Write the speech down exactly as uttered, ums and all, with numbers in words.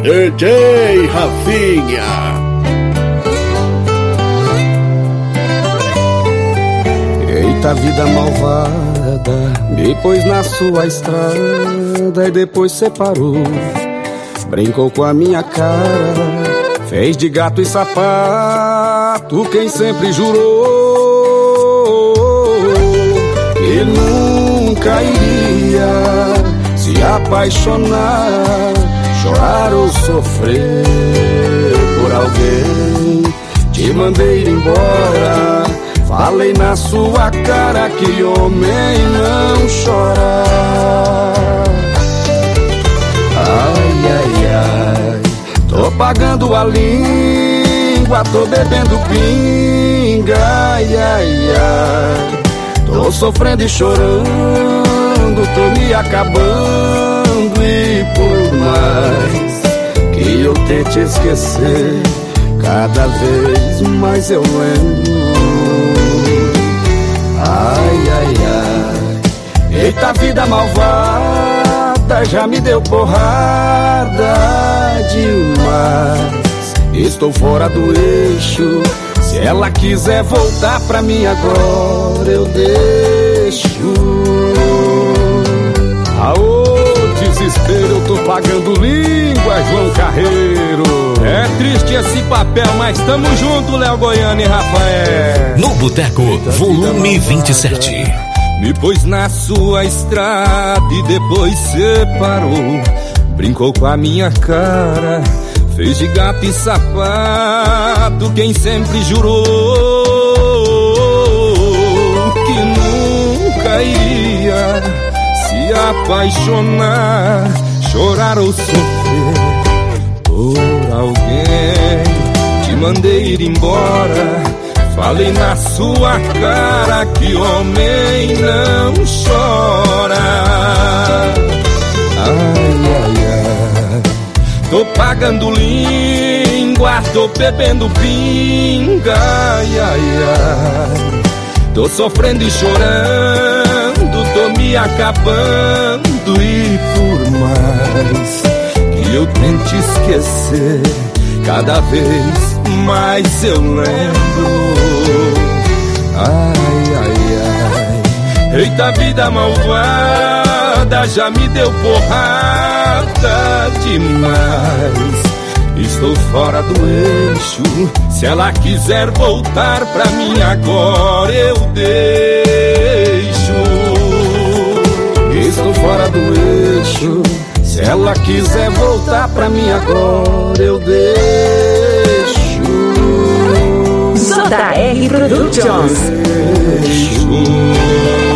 D J Rafinha. Eita vida malvada, me pôs na sua estrada e depois separou. Brincou com a minha cara, fez de gato e sapato quem sempre jurou que nunca iria se apaixonar, chorar ou sofrer por alguém. Te mandei ir embora, falei na sua cara que homem não chora. Ai, ai, ai, tô pagando a língua, tô bebendo pinga. Ai, ai, ai, tô sofrendo e chorando, tô me acabando. E por mais que eu tente esquecer, cada vez mais eu lembro. Ai, ai, ai, eita vida malvada, já me deu porrada demais. Estou fora do eixo, se ela quiser voltar pra mim agora eu deixo. Aô, desespero, eu tô pagando língua, João Carreiro. É triste esse papel, mas tamo junto, Léo Goiano e Rafael. No Boteco, volume vinte e sete. Me pôs na sua estrada e depois separou. Brincou com a minha cara, fez de gato e sapato quem sempre jurou que nunca iria se apaixonar, chorar ou sofrer por alguém. Te mandei ir embora, falei na sua cara que homem não chora. Ai, ai, ai, tô pagando língua, tô bebendo pinga. Ai, ai, ai, tô sofrendo e chorando, tô me acabando. E por mais que eu tente esquecer, cada vez mais eu lembro. Ai, ai, ai, eita vida malvada, já me deu porrada demais. Estou fora do eixo, se ela quiser voltar pra mim agora eu deixo. Estou fora do eixo, se ela quiser voltar pra mim agora eu deixo. J R Productions. Deixo.